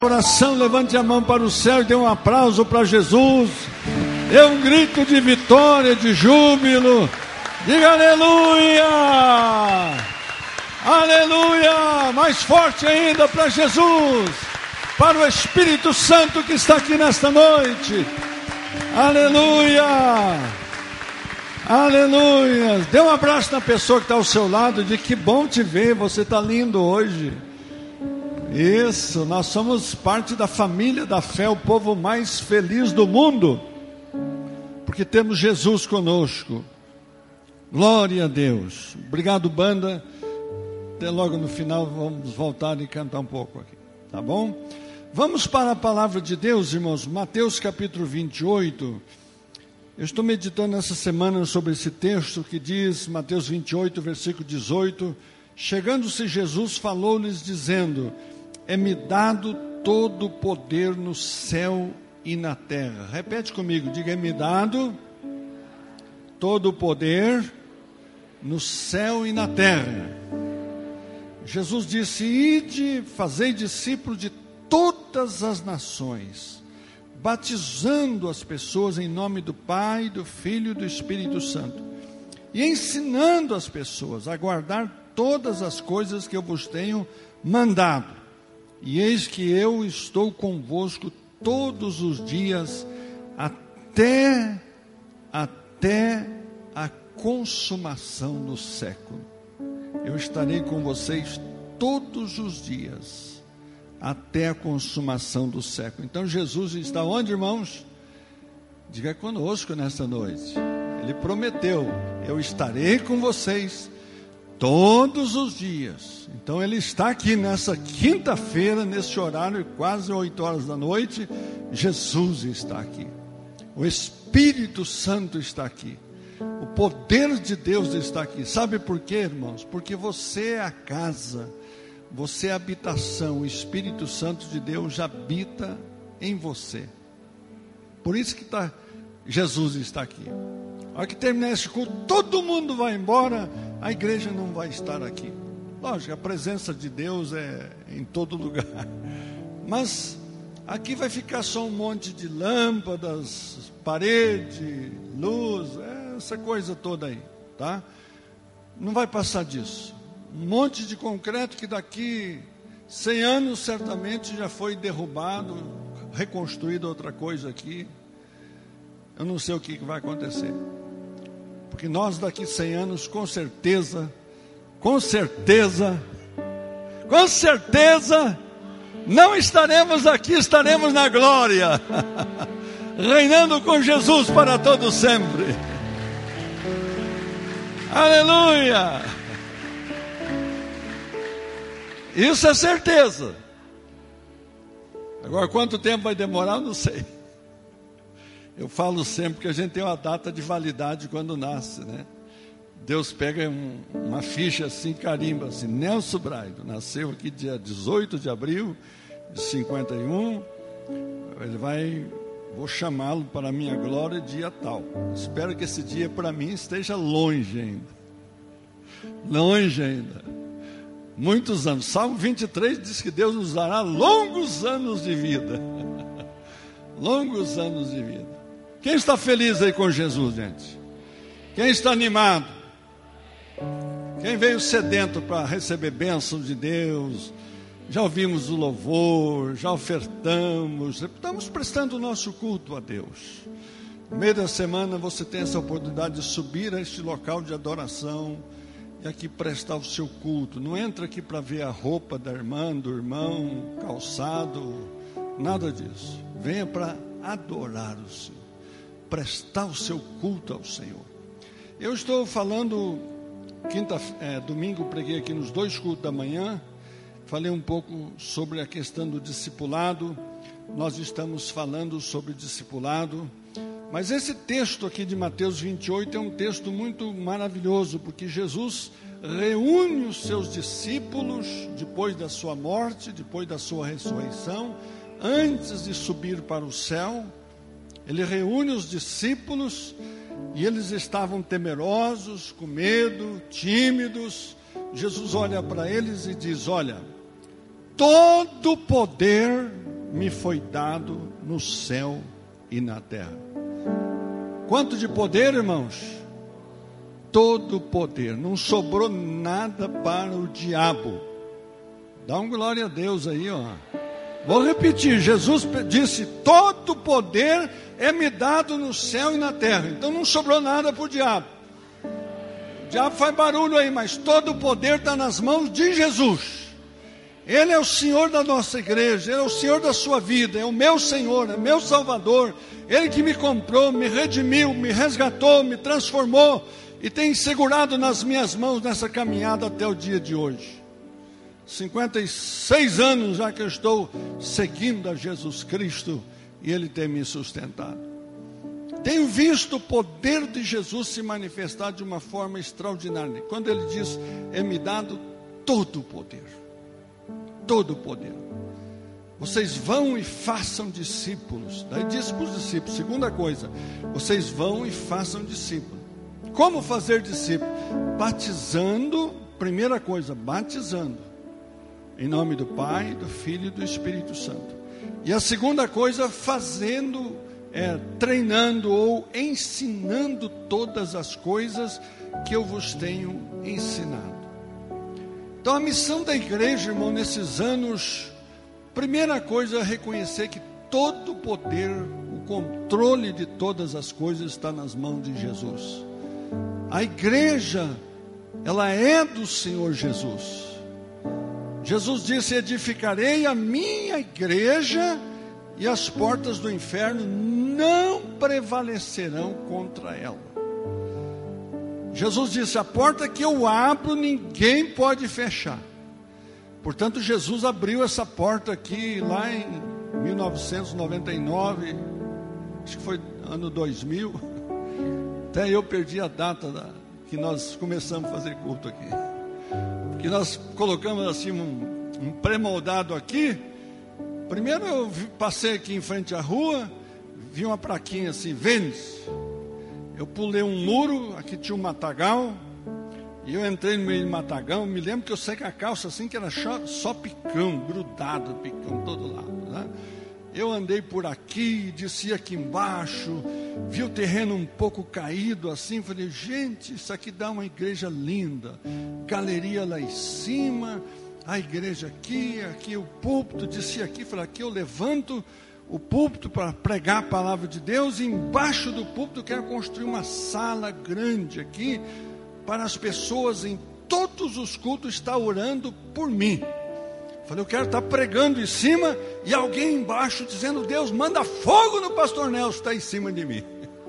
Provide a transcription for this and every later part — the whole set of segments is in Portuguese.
Oração, levante a mão para o céu e dê um aplauso para Jesus. Dê um grito de vitória, de júbilo. Diga aleluia! Aleluia! Mais forte ainda para Jesus, para o Espírito Santo que está aqui nesta noite. Aleluia! Aleluia! Dê um abraço na pessoa que está ao seu lado. De que bom te ver, você está lindo hoje. Isso, nós somos parte da família da fé, o povo mais feliz do mundo, porque temos Jesus conosco. Glória a Deus. Obrigado, banda. Até logo no final vamos voltar e cantar um pouco aqui, tá bom? Vamos para a palavra de Deus, irmãos. Mateus capítulo 28. Eu estou meditando essa semana sobre esse texto que diz, Mateus 28, versículo 18: chegando-se Jesus, falou-lhes dizendo: é-me dado todo o poder no céu e na terra. Repete comigo, diga: é-me dado todo o poder no céu e na terra. Jesus disse: ide, fazei discípulos de todas as nações, batizando as pessoas em nome do Pai, do Filho e do Espírito Santo, e ensinando as pessoas a guardar todas as coisas que eu vos tenho mandado. E eis que eu estou convosco todos os dias, até a consumação do século. Eu estarei com vocês todos os dias, até a consumação do século. Então Jesus está onde, irmãos? Diga conosco nesta noite. Ele prometeu: eu estarei com vocês todos os dias. Então ele está aqui nessa quinta-feira, nesse horário, quase 8 horas da noite. Jesus está aqui. O Espírito Santo está aqui. O poder de Deus está aqui. Sabe por quê, irmãos? Porque você é a casa, você é a habitação. O Espírito Santo de Deus habita em você. Por isso que Jesus está aqui. A hora que terminar esse culto, todo mundo vai embora, a igreja não vai estar aqui. Lógico, a presença de Deus é em todo lugar, mas aqui vai ficar só um monte de lâmpadas, parede, luz, essa coisa toda aí, tá? Não vai passar disso. Um monte de concreto que daqui 100 anos certamente já foi derrubado, reconstruído outra coisa aqui. Eu não sei o que vai acontecer, porque nós daqui 100 anos com certeza não estaremos aqui, estaremos na glória, reinando com Jesus para todo sempre. Aleluia! Isso é certeza. Agora, quanto tempo vai demorar, eu não sei. Eu falo sempre que a gente tem uma data de validade quando nasce, né? Deus pega uma ficha assim, carimba assim: Nelson Braido nasceu aqui dia 18 de abril de 51. Vou chamá-lo para a minha glória dia tal. Espero que esse dia para mim esteja longe ainda. Muitos anos. Salmo 23 diz que Deus nos dará longos anos de vida. Longos anos de vida. Quem está feliz aí com Jesus, gente? Quem está animado? Quem veio sedento para receber bênção de Deus? Já ouvimos o louvor, já ofertamos, estamos prestando o nosso culto a Deus. No meio da semana você tem essa oportunidade de subir a este local de adoração e aqui prestar o seu culto. Não entra aqui para ver a roupa da irmã, do irmão, calçado, nada disso. Venha para adorar o Senhor, prestar o seu culto ao Senhor. Eu estou falando, domingo preguei aqui nos 2 cultos da manhã, falei um pouco sobre a questão do discipulado. Nós estamos falando sobre discipulado, mas esse texto aqui de Mateus 28 é um texto muito maravilhoso, porque Jesus reúne os seus discípulos depois da sua morte, depois da sua ressurreição, antes de subir para o céu. Ele reúne os discípulos e eles estavam temerosos, com medo, tímidos. Jesus olha para eles e diz: olha, todo poder me foi dado no céu e na terra. Quanto de poder, irmãos? Todo poder. Não sobrou nada para o diabo. Dá um glória a Deus aí, ó. Vou repetir, Jesus disse, todo poder é me dado no céu e na terra. Então não sobrou nada para o diabo. O diabo faz barulho aí, mas todo o poder está nas mãos de Jesus. Ele é o Senhor da nossa igreja, Ele é o Senhor da sua vida, é o meu Senhor, é meu Salvador. Ele que me comprou, me redimiu, me resgatou, me transformou e tem segurado nas minhas mãos nessa caminhada até o dia de hoje. 56 anos já que eu estou seguindo a Jesus Cristo e Ele tem me sustentado. Tenho visto o poder de Jesus se manifestar de uma forma extraordinária. Quando Ele diz, é-me dado todo o poder. Todo o poder. Vocês vão e façam discípulos. Daí diz para os discípulos, segunda coisa, vocês vão e façam discípulos. Como fazer discípulo? Batizando, primeira coisa, batizando. Em nome do Pai, do Filho e do Espírito Santo. E a segunda coisa, fazendo, treinando ou ensinando todas as coisas que eu vos tenho ensinado. Então a missão da igreja, irmão, nesses anos, primeira coisa é reconhecer que todo o poder, o controle de todas as coisas está nas mãos de Jesus. A igreja, ela é do Senhor Jesus. Jesus disse, edificarei a minha igreja e as portas do inferno não prevalecerão contra ela. Jesus disse, a porta que eu abro, ninguém pode fechar. Portanto, Jesus abriu essa porta aqui, lá em 1999, acho que foi ano 2000, até eu perdi a data que nós começamos a fazer culto aqui. Porque nós colocamos assim um pré-moldado aqui. Primeiro eu passei aqui em frente à rua, vi uma plaquinha assim, vende-se. Eu pulei um muro, aqui tinha um matagal, e eu entrei no meio do matagal. Me lembro que eu saí com a calça assim, que era só picão, grudado, picão todo lado, né? Eu andei por aqui, desci aqui embaixo, vi o terreno um pouco caído assim, falei, gente, isso aqui dá uma igreja linda, galeria lá em cima, a igreja aqui o púlpito, desci aqui, falei, aqui eu levanto o púlpito para pregar a palavra de Deus, e embaixo do púlpito eu quero construir uma sala grande aqui, para as pessoas em todos os cultos estar orando por mim. Falei, eu quero estar pregando em cima e alguém embaixo dizendo, Deus, manda fogo no pastor Nelson, está em cima de mim.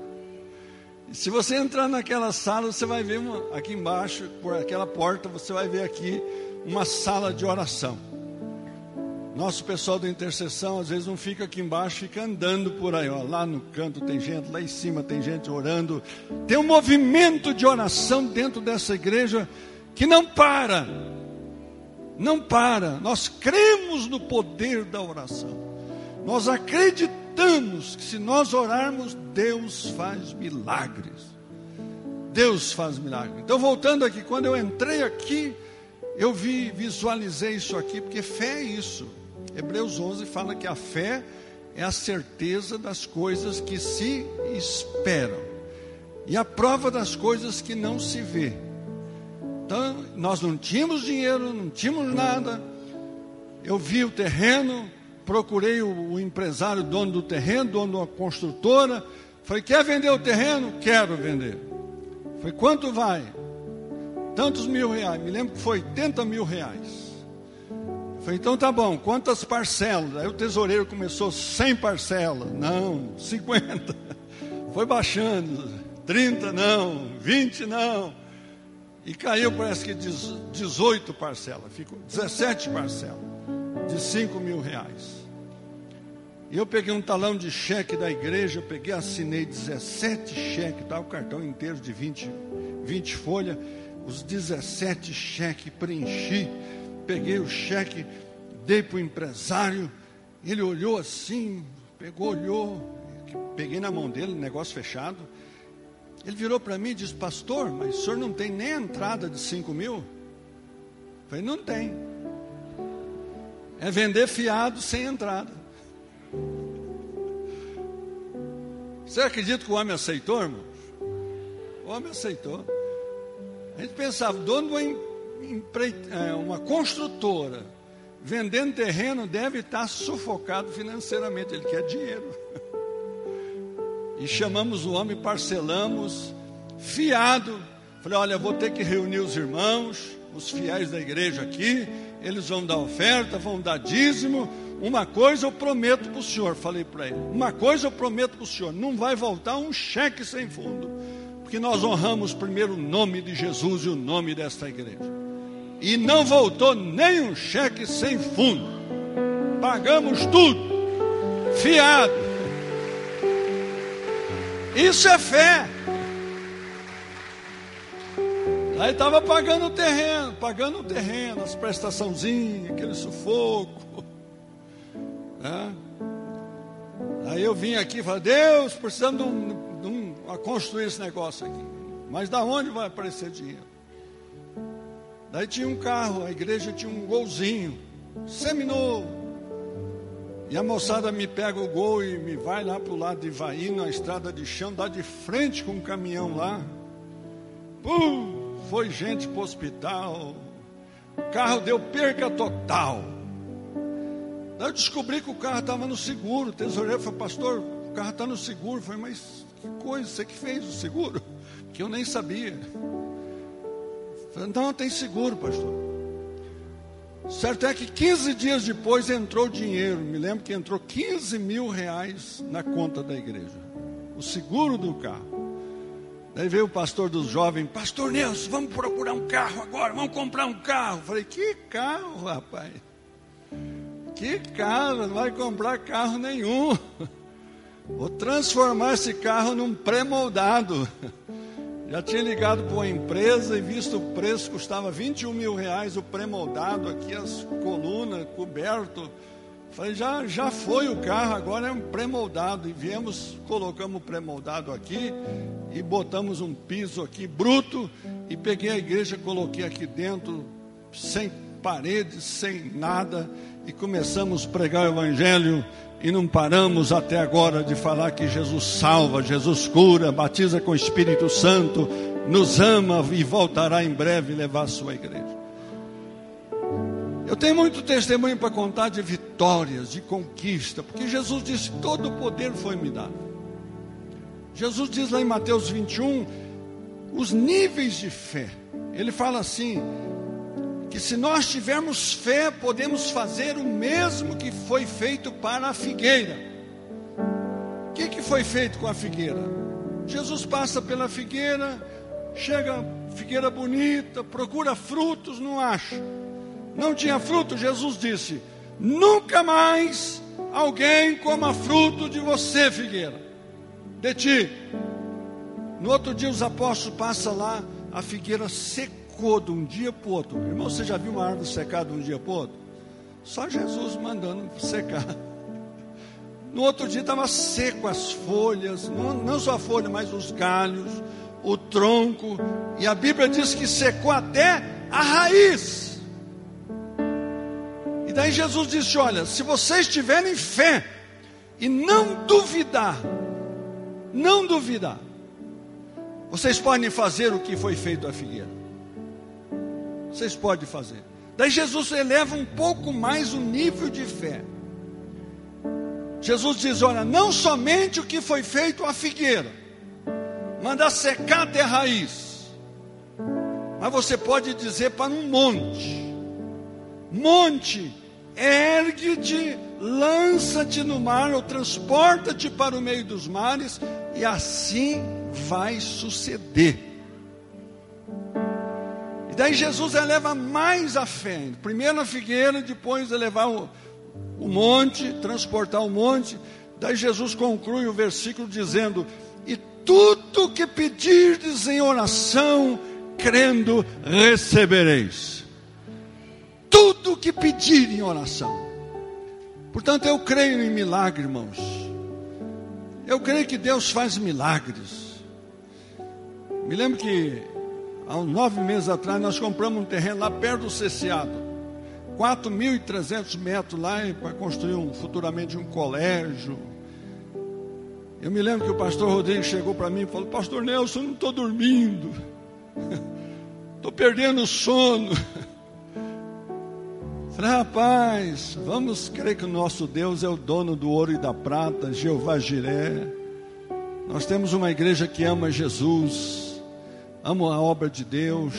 E se você entrar naquela sala, você vai ver aqui embaixo, por aquela porta, você vai ver aqui uma sala de oração. Nosso pessoal da intercessão, às vezes não fica aqui embaixo, fica andando por aí, ó. Lá no canto tem gente, lá em cima tem gente orando. Tem um movimento de oração dentro dessa igreja que não para. Não para. Nós cremos no poder da oração. Nós acreditamos que se nós orarmos, Deus faz milagres. Deus faz milagres. Então, voltando aqui, quando eu entrei aqui, eu visualizei isso aqui, porque fé é isso. Hebreus 11 fala que a fé é a certeza das coisas que se esperam e a prova das coisas que não se vê. Então, nós não tínhamos dinheiro, não tínhamos nada. Eu vi o terreno, procurei o empresário, dono do terreno, dono da construtora. Falei, quer vender o terreno? Quero vender. Falei, quanto vai? Tantos mil reais. Me lembro que foi 80 mil reais. Falei, então tá bom, quantas parcelas? Aí o tesoureiro começou 100 parcelas. Não, 50. Foi baixando, 30 não, 20 não. E caiu, parece que 18 parcelas. Ficou 17 parcelas de 5 mil reais. E eu peguei um talão de cheque da igreja, eu peguei, assinei 17 cheques, tá, o cartão inteiro de 20 folhas, os 17 cheques, preenchi, peguei o cheque, dei para o empresário, ele olhou assim, olhou, peguei na mão dele, negócio fechado. Ele virou para mim e disse, pastor, mas o senhor não tem nem a entrada de 5 mil? Eu falei, não tem. É vender fiado sem entrada. Você acredita que o homem aceitou, irmãos? O homem aceitou. A gente pensava, dono de uma construtora, vendendo terreno, deve estar sufocado financeiramente, ele quer dinheiro. E chamamos o homem, parcelamos, fiado. Falei, olha, vou ter que reunir os irmãos, os fiéis da igreja aqui, eles vão dar oferta, vão dar dízimo. Uma coisa eu prometo para o senhor, falei para ele, uma coisa eu prometo para o senhor, não vai voltar um cheque sem fundo, porque nós honramos primeiro o nome de Jesus e o nome desta igreja. E não voltou nem um cheque sem fundo, pagamos tudo, fiado. Isso é fé. Aí estava pagando o terreno, as prestaçãozinhas, aquele sufoco. Aí eu vim aqui e falei, Deus, precisamos de construir esse negócio aqui. Mas da onde vai aparecer dinheiro? Daí tinha um carro, a igreja tinha um golzinho, seminovo. E a moçada me pega o gol e me vai lá para o lado de Ivaí, na estrada de chão, dá de frente com um caminhão lá. Foi gente para o hospital. O carro deu perca total. Daí eu descobri que o carro estava no seguro. O tesoureiro falou, pastor, o carro está no seguro. Eu falei, mas que coisa, você que fez o seguro? Que eu nem sabia. Eu falei, não, tem seguro, pastor. Certo é que 15 dias depois entrou dinheiro. Me lembro que entrou 15 mil reais na conta da igreja. O seguro do carro. Daí veio o pastor dos jovens, pastor Nelson, vamos procurar um carro agora, vamos comprar um carro. Eu falei, que carro, rapaz? Que carro? Não vai comprar carro nenhum. Vou transformar esse carro num pré-moldado. Já tinha ligado para uma empresa e visto o preço, custava 21 mil reais o pré-moldado, aqui as colunas, coberto. Falei, já foi o carro, agora é um pré-moldado. E viemos, colocamos o pré-moldado aqui e botamos um piso aqui bruto. E peguei a igreja, coloquei aqui dentro, sem paredes, sem nada. E começamos a pregar o evangelho. E não paramos até agora de falar que Jesus salva, Jesus cura, batiza com o Espírito Santo, nos ama e voltará em breve levar a sua igreja. Eu tenho muito testemunho para contar de vitórias, de conquista, porque Jesus disse, todo o poder foi me dado. Jesus diz lá em Mateus 21, os níveis de fé. Ele fala assim, que se nós tivermos fé, podemos fazer o mesmo que foi feito para a figueira. O que foi feito com a figueira? Jesus passa pela figueira, chega, figueira bonita, procura frutos, não acha. Não tinha fruto, Jesus disse, nunca mais alguém coma fruto de você, figueira, de ti. No outro dia os apóstolos passam lá, a figueira secou de um dia para o outro. Irmão, você já viu uma árvore secar de um dia para o outro? Só Jesus mandando secar. No outro dia estava seco as folhas, não só a folha, mas os galhos, o tronco, e a Bíblia diz que secou até a raiz. E daí Jesus disse, olha, se vocês tiverem fé e não duvidar, vocês podem fazer o que foi feito à figueira. Vocês podem fazer. Daí Jesus eleva um pouco mais o nível de fé. Jesus diz, olha, não somente o que foi feito à figueira, manda secar até a raiz, mas você pode dizer para um monte, ergue-te, lança-te no mar, ou transporta-te para o meio dos mares, e assim vai suceder. E daí Jesus eleva mais a fé, primeiro a figueira, depois elevar o monte, transportar o monte. Daí Jesus conclui o versículo dizendo, e tudo que pedirdes em oração, crendo, recebereis. Tudo que pedir em oração. Portanto, eu creio em milagre, irmãos. Eu creio que Deus faz milagres. Me lembro que há uns 9 meses atrás nós compramos um terreno lá perto do Ceciado. 4.300 metros lá para construir futuramente um colégio. Eu me lembro que o pastor Rodrigo chegou para mim e falou: pastor Nelson, eu não estou dormindo, estou perdendo o sono. Falei: rapaz, vamos crer que o nosso Deus é o dono do ouro e da prata, Jeová Jiré. Nós temos uma igreja que ama Jesus, ama a obra de Deus.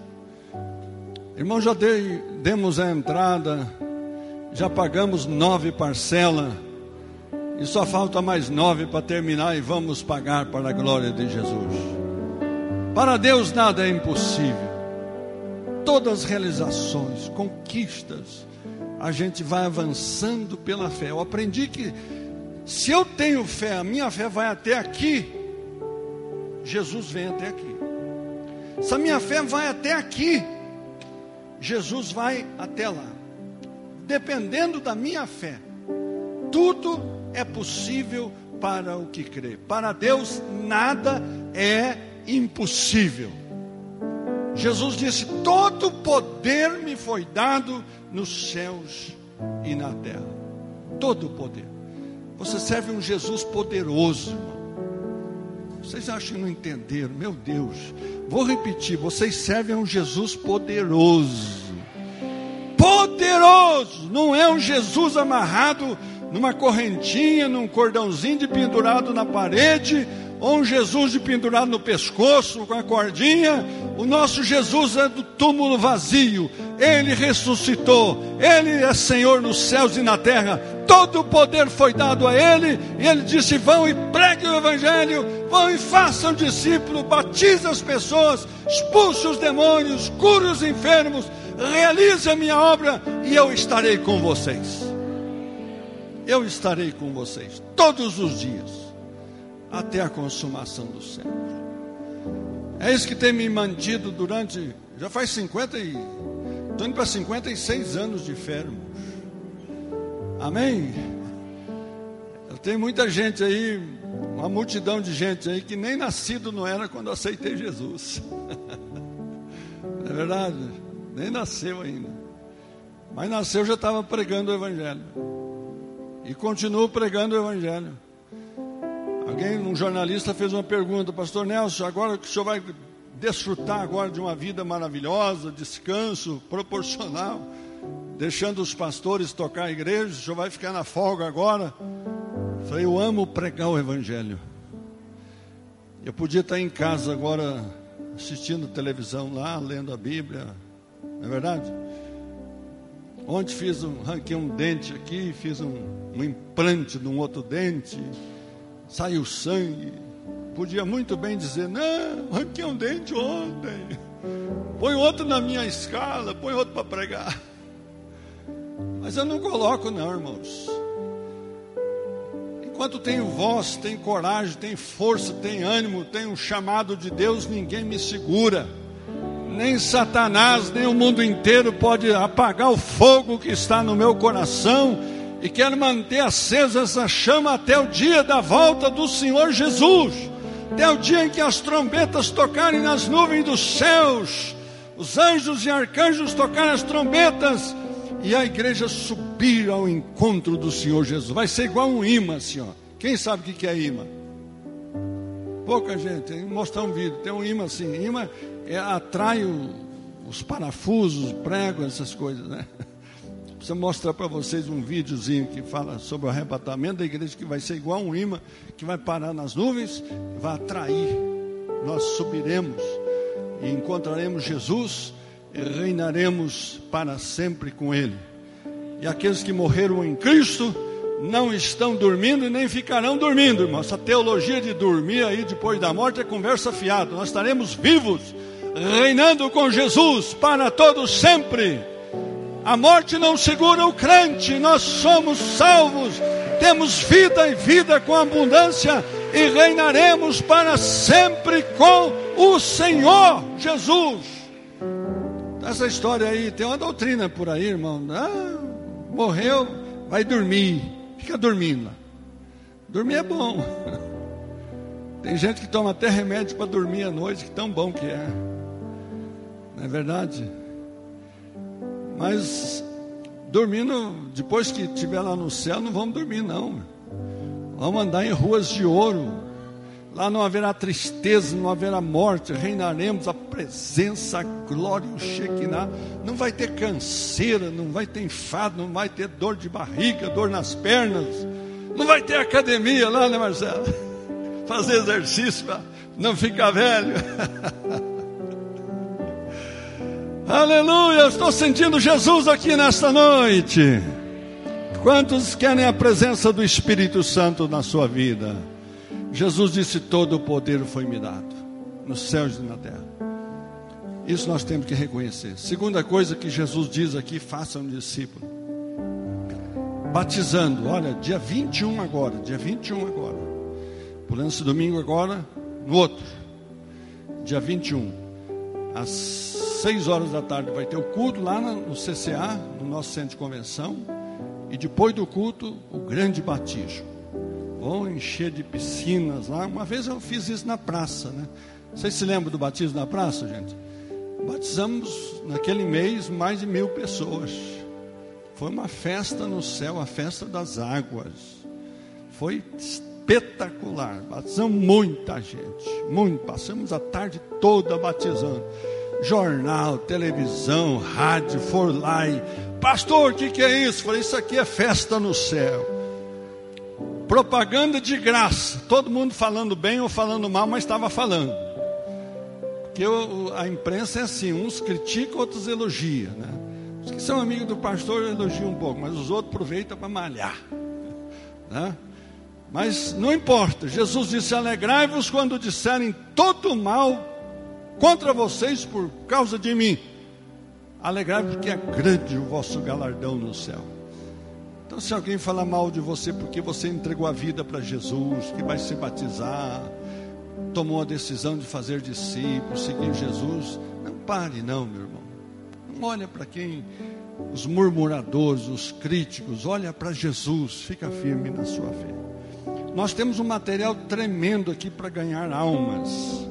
Irmão, já demos a entrada, já pagamos 9 parcelas, e só falta mais 9 para terminar, e vamos pagar para a glória de Jesus. Para Deus nada é impossível. Todas as realizações, conquistas, a gente vai avançando pela fé. Eu aprendi que se eu tenho fé, a minha fé vai até aqui, Jesus vem até aqui. Se a minha fé vai até aqui, Jesus vai até lá. Dependendo da minha fé, tudo é possível para o que crê. Para Deus nada é impossível. Jesus disse: todo poder me foi dado nos céus e na terra. Todo o poder. Você serve um Jesus poderoso, irmão. Vocês acham que não entenderam? Meu Deus. Vou repetir: vocês servem um Jesus poderoso. Poderoso. Não é um Jesus amarrado numa correntinha, num cordãozinho de pendurado na parede, ou um Jesus de pendurado no pescoço com a cordinha. O nosso Jesus é do túmulo vazio. Ele ressuscitou. Ele é Senhor nos céus e na terra. Todo o poder foi dado a Ele. E Ele disse: vão e preguem o Evangelho. Vão e façam discípulos. Batize as pessoas. Expulse os demônios. Cure os enfermos. Realize a minha obra. E eu estarei com vocês. Eu estarei com vocês todos os dias, até a consumação do século. É isso que tem me mantido durante, já faz estou indo para 56 anos de fé, irmãos. Amém? Eu tenho muita gente aí, uma multidão de gente aí que nem nascido não era quando aceitei Jesus. Não é verdade? Nem nasceu ainda. Mas nasceu, já estava pregando o Evangelho. E continuo pregando o Evangelho. Um jornalista fez uma pergunta: pastor Nelson, agora que o senhor vai desfrutar agora de uma vida maravilhosa, descanso proporcional, deixando os pastores tocar a igreja, o senhor vai ficar na folga agora? Eu falei: eu amo pregar o Evangelho. Eu podia estar em casa agora, assistindo televisão lá, lendo a Bíblia. Não é verdade? Ontem arranquei um dente aqui, fiz um implante de um outro dente, saiu sangue. Podia muito bem dizer: não, arranquei um dente ontem, põe outro na minha escala, põe outro para pregar. Mas eu não coloco não, irmãos. Enquanto tenho voz, tenho coragem, tenho força, tenho ânimo, tenho um chamado de Deus, ninguém me segura. Nem Satanás, nem o mundo inteiro pode apagar o fogo que está no meu coração. E quero manter acesa essa chama até o dia da volta do Senhor Jesus. Até o dia em que as trombetas tocarem nas nuvens dos céus, os anjos e arcanjos tocarem as trombetas, e a igreja subir ao encontro do Senhor Jesus. Vai ser igual um imã assim, ó. Quem sabe o que é imã? Pouca gente. Vou mostrar um vídeo. Tem um imã assim. Imã atrai os parafusos, pregos, essas coisas, né? Preciso mostrar para vocês um videozinho que fala sobre o arrebatamento da igreja, que vai ser igual um imã que vai parar nas nuvens, vai atrair. Nós subiremos e encontraremos Jesus e reinaremos para sempre com Ele. E aqueles que morreram em Cristo não estão dormindo e nem ficarão dormindo, irmão. Essa teologia de dormir aí depois da morte é conversa fiada. Nós estaremos vivos, reinando com Jesus para todos sempre. A morte não segura o crente. Nós somos salvos, temos vida e vida com abundância, e reinaremos para sempre com o Senhor Jesus. Essa história aí, tem uma doutrina por aí, irmão. Morreu, vai dormir. Fica dormindo lá. Dormir é bom. Tem gente que toma até remédio para dormir à noite, que tão bom que é. Não é verdade? Mas dormindo, depois que estiver lá no céu, não vamos dormir não. Vamos andar em ruas de ouro. Lá não haverá tristeza, não haverá morte, reinaremos a presença, a glória, o Shekinah. Não vai ter canseira, não vai ter enfado, não vai ter dor de barriga, dor nas pernas. Não vai ter academia lá, né, Marcelo? Fazer exercício para não ficar velho. Aleluia, eu estou sentindo Jesus aqui nesta noite. Quantos querem a presença do Espírito Santo na sua vida? Jesus disse: todo o poder foi me dado, nos céus e na terra. Isso nós temos que reconhecer. Segunda coisa que Jesus diz aqui: faça um discípulo. Batizando, olha, dia 21 agora, pulando esse domingo agora, no outro, dia 21, às 6 horas da tarde, vai ter o culto lá no CCA, no nosso centro de convenção, e depois do culto, o grande batismo. Vão encher de piscinas lá. Uma vez eu fiz isso na praça, né? Vocês se lembram do batismo na praça, gente? Batizamos naquele mês mais de 1000 pessoas. Foi uma festa no céu, a festa das águas. Foi espetacular. Batizamos muita gente, muito. Passamos a tarde toda batizando. Jornal, televisão, rádio, for lá e... pastor, o que é isso? Falei, isso aqui é festa no céu. Propaganda de graça. Todo mundo falando bem ou falando mal, mas estava falando. Porque a imprensa é assim, uns criticam, outros elogiam, né? Os que são amigos do pastor elogiam um pouco, mas os outros aproveitam para malhar, né? Mas não importa. Jesus disse: alegrai-vos quando disserem todo mal contra vocês por causa de mim. Alegrai-vos porque é grande o vosso galardão no céu. Então, se alguém falar mal de você porque você entregou a vida para Jesus, que vai se batizar, tomou a decisão de fazer discípulos, seguir Jesus, não pare não, meu irmão. Não olha para quem, os murmuradores, os críticos, olha para Jesus, fica firme na sua fé. Nós temos um material tremendo aqui para ganhar almas.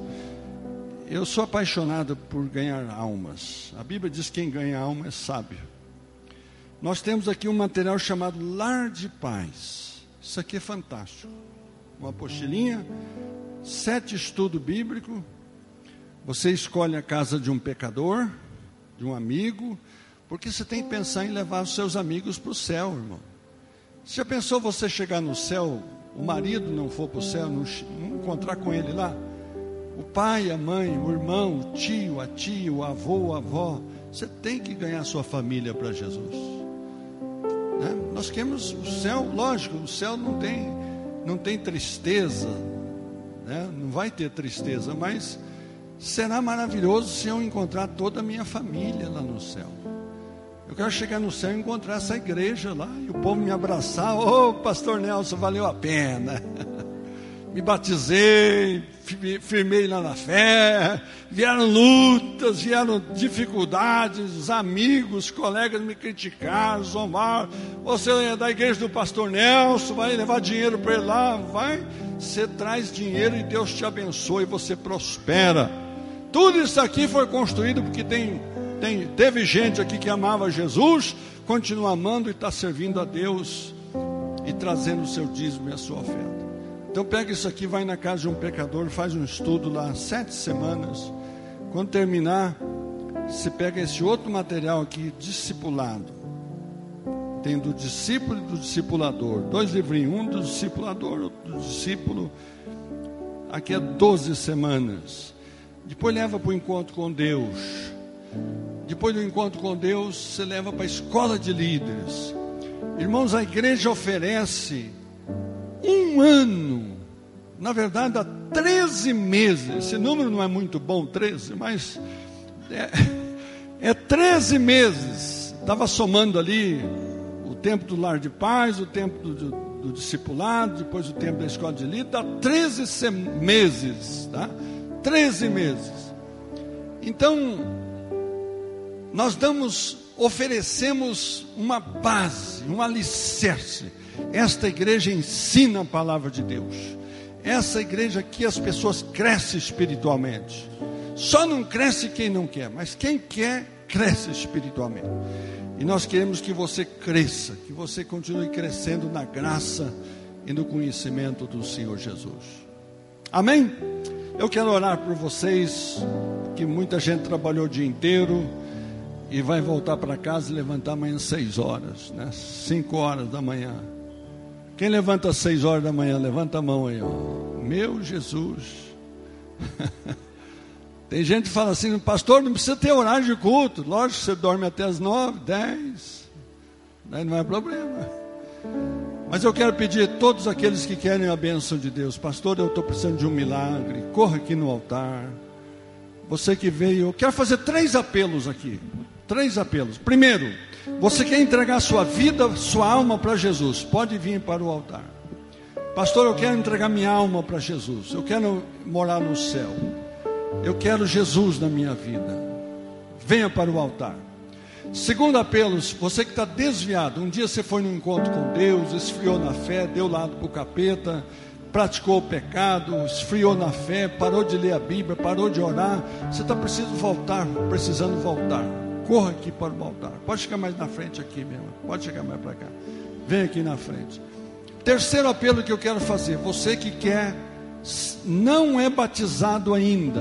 Eu sou apaixonado por ganhar almas. A Bíblia diz que quem ganha alma é sábio. Nós temos aqui um material chamado Lar de Paz. Isso aqui é fantástico. Uma apostilinha, 7 estudos bíblicos. Você escolhe a casa de um pecador, de um amigo, porque você tem que pensar em levar os seus amigos para o céu, irmão. Você já pensou você chegar no céu, o marido não for para o céu, não encontrar com ele lá? O pai, a mãe, o irmão, o tio, a tia, o avô, a avó. Você tem que ganhar a sua família para Jesus, né? Nós queremos o céu, lógico, o céu não tem tristeza, né? Não vai ter tristeza, mas será maravilhoso se eu encontrar toda a minha família lá no céu. Eu quero chegar no céu e encontrar essa igreja lá, e o povo me abraçar. Ô, pastor Nelson, valeu a pena. Me batizei, firmei lá na fé, vieram lutas, vieram dificuldades, os amigos, colegas me criticaram, zombaram. Você é da igreja do pastor Nelson, vai levar dinheiro para ele lá, vai, você traz dinheiro e Deus te abençoa e você prospera. Tudo isso aqui foi construído porque teve gente aqui que amava Jesus, continua amando e está servindo a Deus e trazendo o seu dízimo e a sua oferta. Então pega isso aqui, vai na casa de um pecador, faz um estudo lá, 7 semanas. Quando terminar, você pega esse outro material aqui, discipulado. Tem do discípulo e do discipulador. 2 livrinhos, um do discipulador, outro do discípulo. Aqui é 12 semanas. Depois leva para o encontro com Deus. Depois do encontro com Deus, você leva para a escola de líderes. Irmãos, a igreja oferece 1 ano, na verdade há 13 meses, esse número não é muito bom, 13, mas é 13 meses, estava somando ali o tempo do lar de paz, o tempo do discipulado, depois o tempo da escola de líder, dá 13 meses, tá? 13 meses. Então, nós oferecemos uma base, um alicerce. Esta igreja ensina a palavra de Deus. Essa igreja aqui as pessoas crescem espiritualmente. Só não cresce quem não quer, mas quem quer, cresce espiritualmente. E nós queremos que você cresça, que você continue crescendo na graça e no conhecimento do Senhor Jesus. Amém? Eu quero orar por vocês, que muita gente trabalhou o dia inteiro e vai voltar para casa e levantar amanhã às 6 horas, né? 5 horas da manhã. Quem levanta às 6 horas da manhã, levanta a mão aí, ó. Meu Jesus. Tem gente que fala assim, pastor, não precisa ter horário de culto. Lógico, você dorme até as 9, 10. Daí não é problema. Mas eu quero pedir a todos aqueles que querem a bênção de Deus. Pastor, eu estou precisando de um milagre. Corra aqui no altar. Você que veio, eu quero fazer 3 apelos aqui. 3 apelos. Primeiro, você quer entregar sua vida, sua alma para Jesus, pode vir para o altar. Pastor, eu quero entregar minha alma para Jesus. Eu quero morar no céu. Eu quero Jesus na minha vida. Venha para o altar. Segundo apelo, você que está desviado. Um dia você foi num encontro com Deus, esfriou na fé, deu lado para o capeta, praticou o pecado, esfriou na fé, parou de ler a Bíblia, parou de orar. Você está precisando voltar. Corra aqui para o altar. Pode chegar mais na frente aqui, meu irmão. Pode chegar mais para cá. Vem aqui na frente. Terceiro apelo que eu quero fazer. Você que não é batizado ainda.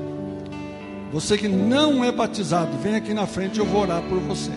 Você que não é batizado, vem aqui na frente, eu vou orar por você.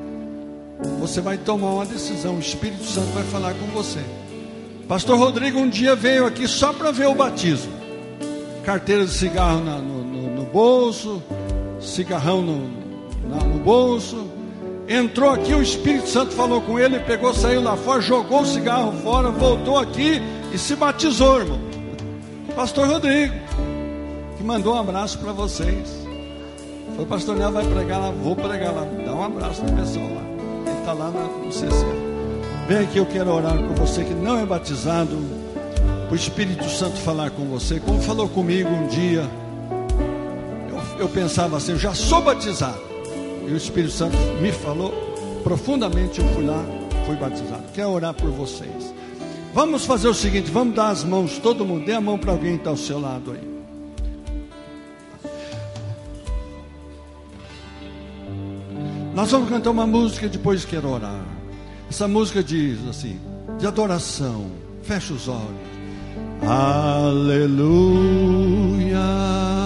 Você vai tomar uma decisão, o Espírito Santo vai falar com você. Pastor Rodrigo um dia veio aqui só para ver o batismo. Carteira de cigarro no bolso, cigarrão no bolso. Entrou aqui, o Espírito Santo falou com ele, pegou, saiu lá fora, jogou o cigarro fora, voltou aqui e se batizou, irmão. Pastor Rodrigo, que mandou um abraço para vocês. Foi, pastor Nel vai pregar lá, vou pregar lá. Dá um abraço na pessoa lá. Ele está lá no CC. Vem aqui, eu quero orar por você que não é batizado. O Espírito Santo falar com você, como falou comigo um dia. Eu pensava assim, eu já sou batizado. E o Espírito Santo me falou profundamente, eu fui lá, fui batizado. Quero orar por vocês. Vamos fazer o seguinte, vamos dar as mãos, todo mundo, dê a mão para alguém que está ao seu lado aí. Nós vamos cantar uma música e depois quero orar. Essa música diz assim, de adoração. Fecha os olhos. Aleluia.